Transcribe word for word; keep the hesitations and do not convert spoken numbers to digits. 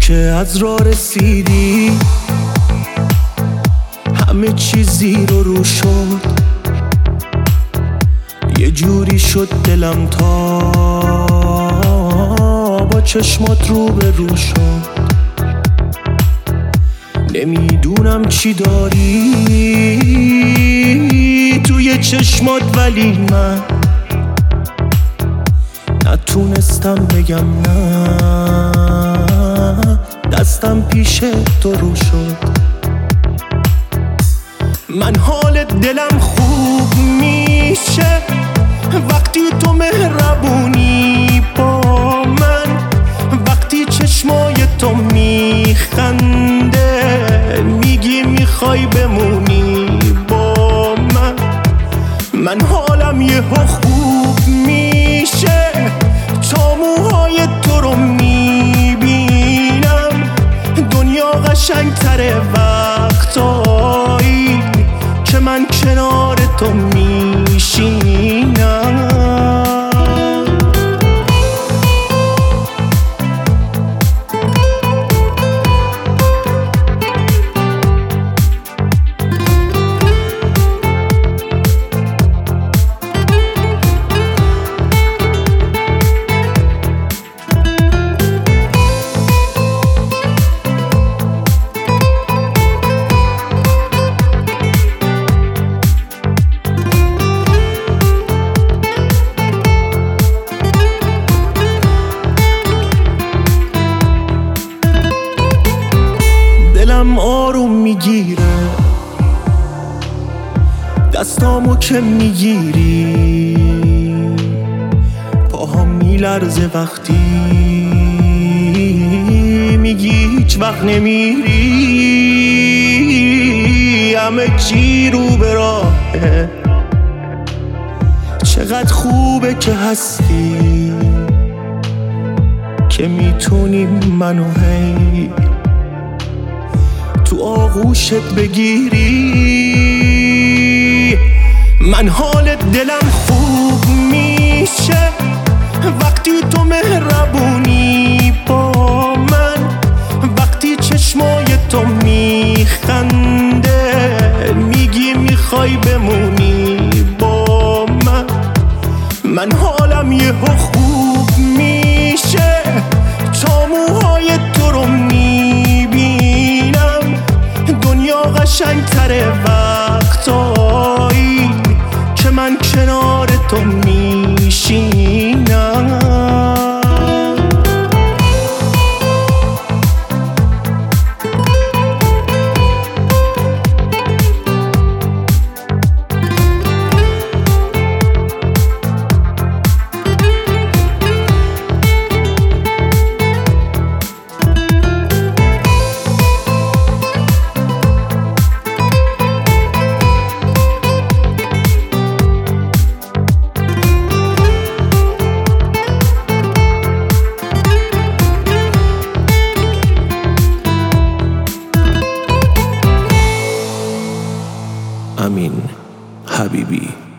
که از راه رسیدی همه چیزی رو رو شد، یه جوری شد دلم تا با چشمات رو به رو شد. نمیدونم چی داری توی چشمات، ولی من نتونستم بگم نه، دستم پیش تو رو شد. من حال دلم خوب میشه وقتی تو مهربونی با من، وقتی چشمای تو میخنده میگی میخوای بمونی با من. من حالم یهو خوب میشه تا موهای تو رو میبینم، دنیا قشنگتره وقتایی که من کنار تو میشینم. دلم آروم میگیره دستامو که میگیری، پاهم میلرزه وقتی میگی هیچ وقت نمیری. همه چی رو به راهه، چقدر خوبه که هستی که میتونی منو هی تو آغوشت بگیری. من حال دلم خوب میشه وقتی تو مهربونی با من، وقتی چشمای تو میخنده میگی میخوای بمونی با من. من حالم یهو خوب میشه تا موهای تو رو میبینم، دنیا قشنگتره وقتایی که من کنار تو میشینم. امین حبیبی.